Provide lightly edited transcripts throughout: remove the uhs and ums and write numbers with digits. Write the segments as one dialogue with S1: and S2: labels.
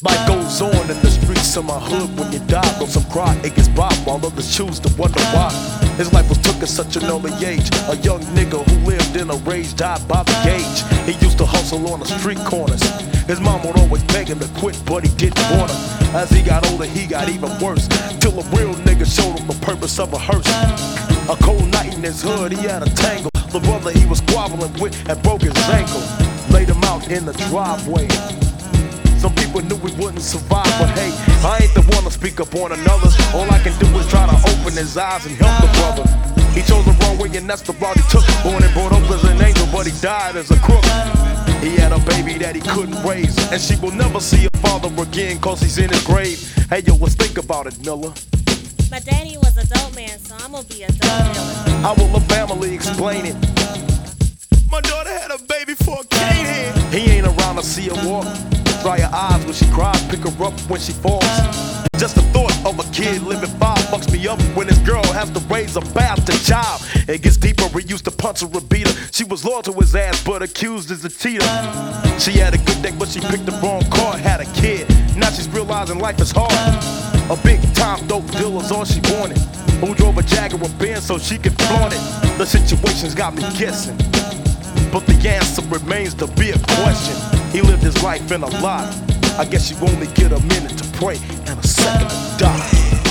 S1: Life goes on in the streets of my hood. When you die, though some cry, it gets by while others choose to wonder why. His life was took at such an early age. A young nigga who lived in a rage died by the gauge. He used to hustle on the street corners. His mom would always beg him to quit, but he didn't want her. As he got older, he got even worse, till a real nigga showed him the purpose of a hearse. A cold night in his hood, he had a tangle. The brother he was squabbling with had broke his ankle. Laid him out in the driveway. Some people knew we wouldn't survive, but hey, I ain't the one to speak up on another's. All I can do is try to open his eyes and help the brother. He chose the wrong way and that's the route he took. Born and brought up as an angel, but he died as a crook. He had a baby that he couldn't raise, and she will never see her father again cause he's in his grave. Hey yo, let's think about it, Miller.
S2: My daddy was a dope man, so I'm gonna be a dope dealer.
S1: How will the family explain it?
S3: My daughter had a baby for a cane head.
S1: He ain't around to see her walk. Dry her eyes when she cries, pick her up when she falls. Just the thought of a kid living $5 fucks me up when his girl has to raise a bastard child. It gets deeper, he used to punch her or beat her. She was loyal to his ass, but accused as a cheater. She had a good day, but she picked the wrong card, had a kid. Now she's realizing life is hard. A big time dope dealer's all she wanted, who drove a Jaguar Benz so she could flaunt it. The situation's got me guessing, but the answer remains to be a question. He lived his life in a lie. I guess you only get a minute to pray and a second to die.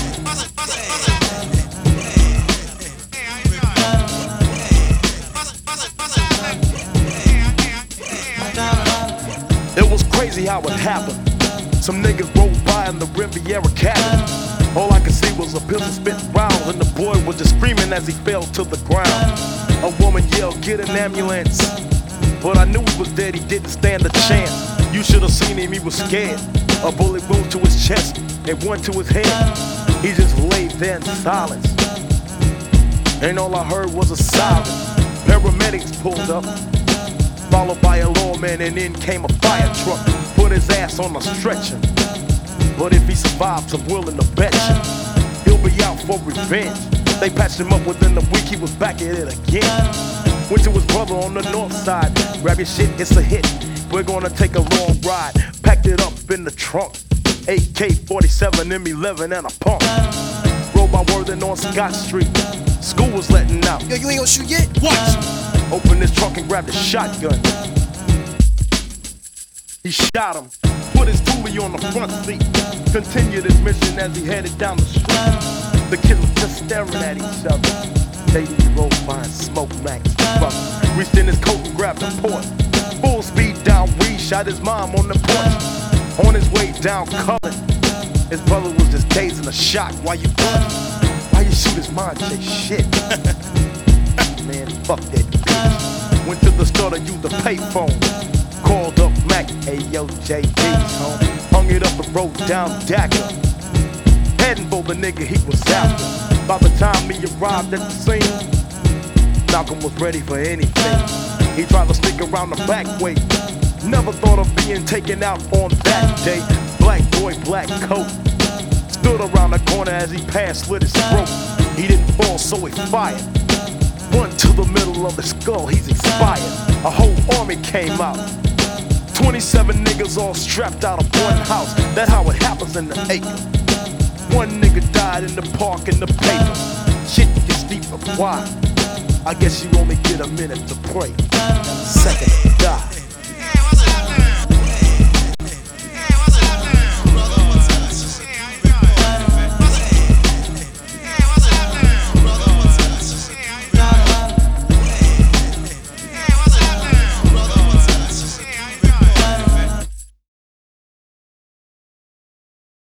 S1: It was crazy how it happened. Some niggas rolled by in the Riviera cabin. All I could see was a pistol spitting rounds, and the boy was just screaming as he fell to the ground. A woman yelled, "Get an ambulance!" But I knew he was dead, he didn't stand a chance. You should have seen him, he was scared. A bullet wound to his chest and one to his head. He just laid there in silence, and all I heard was a siren. Paramedics pulled up, followed by a lawman, and then came a fire truck. Put his ass on a stretcher, but if he survives, I'm willing to bet you he'll be out for revenge. They patched him up within a week, he was back at it again. Went to his brother on the north side. Grab your shit, it's a hit. We're gonna take a long ride. Packed it up in the trunk. AK-47, M11 and a pump. Rode by Worthing on Scott Street. School was letting out.
S3: Yo, you ain't gonna shoot yet? Watch!
S1: Opened his trunk and grabbed a shotgun. He shot him, put his dually on the front seat. Continued his mission as he headed down the street. The kids were just staring at each other. Lady rolled by and smoked Max. Reached in his coat and grabbed a port. Full speed down Reed, shot his mom on the porch. On his way down Cullen, his brother was just dazed in a shock. Why you blood? Why you shoot his mom? Say shit. Man, fuck that bitch. Went to the store to use the payphone. Called up Mac, hey yo, JD's home. Hung it up and rode down Dacker. Heading for the nigga he was after. By the time he arrived at the scene, Malcolm was ready for anything. He tried to sneak around the back way. Never thought of being taken out on that day. Black boy, black coat. Stood around the corner as he passed, slit his throat. He didn't fall, so he fired. One to the middle of the skull, he's expired. A whole army came out. 27 niggas all strapped out of one house. That's how it happens in the acre. One nigga died in the park in the paper. Shit gets deeper, why? I guess you only get a minute to pray. Second.